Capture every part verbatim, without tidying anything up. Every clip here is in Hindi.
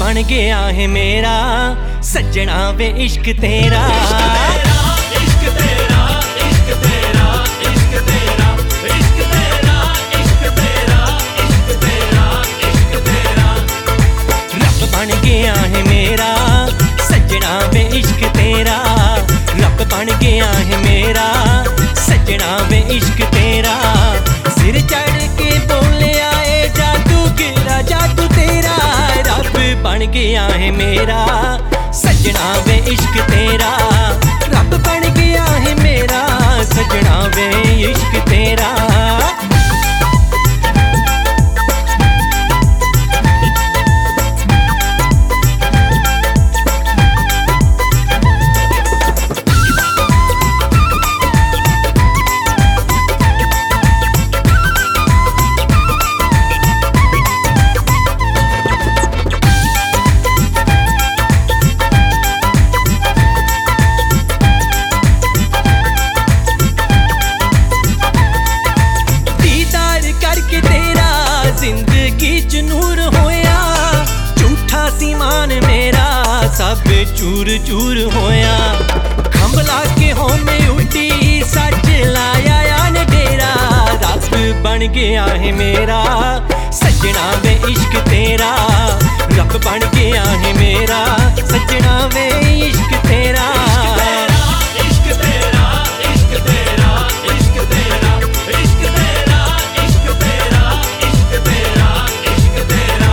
बन गया है मेरा सजना वे इश्क तेरा। इश्क तेरा इश्क तेरा इश्क तेरा इश्क तेरा इश्क तेरा इश्क तेरा इश्क तेरा रब बन गया है मेरा सजना वे इश्क तेरा। रब बन गया है मेरा सजना वे इश्क तेरा। सिर चढ़ के बोले आए जादू गिरा जादू तेरा। रब बन गया है मेरा सजना वे इश्क तेरा। रब बन गया है मेरा सजना वे इश्क तेरा। जिंदगी च नूर होया झूठा सी मान मेरा सब चूर चूर होया। खंभला के होमे उठी सच लाया यान डेरा। रब बन गया है मेरा सजना वे इश्क तेरा। रब बन गया है मेरा सजना वे इश्क तेरा। इश्क तेरा इश्क तेरा इश्क तेरा इश्क तेरा इश्क तेरा इश्क तेरा इश्क तेरा।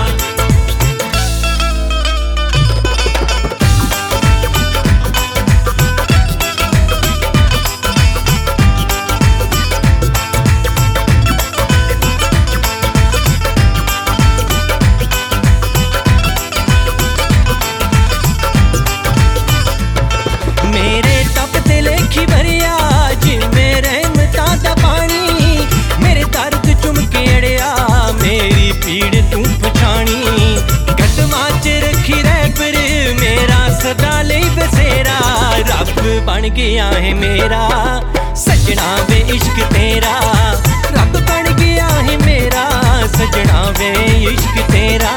मेरे तप ते लेखी भरिया जिवें रहमतां दा पानी। मेरे दर्द चुम के अड़िया मेरी पीड़ तू पछाणी। कदमां च रखी रहबर मेरा सदा लेई बसेरा। रब बन गया है मेरा सजना वे इश्क तेरा। रब बन गया है मेरा सजना वे इश्क तेरा।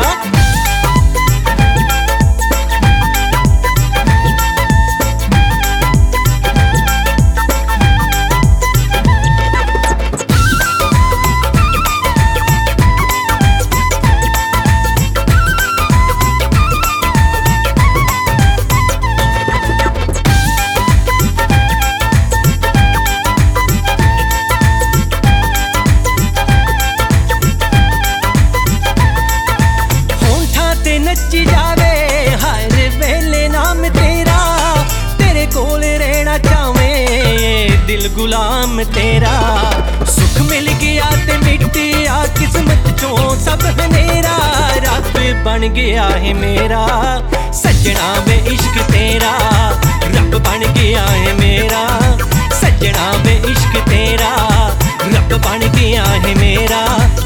नची जावे हर वेले नाम तेरा। तेरे कोल रहना चावे दिल गुलाम तेरा। सुख मिल गया ते मिटिया किस्मत चों सब हनेरा। रब बन गया है मेरा सजना वे इश्क तेरा। रब बन गया है मेरा सजना वे इश्क तेरा। रब बन गया है मेरा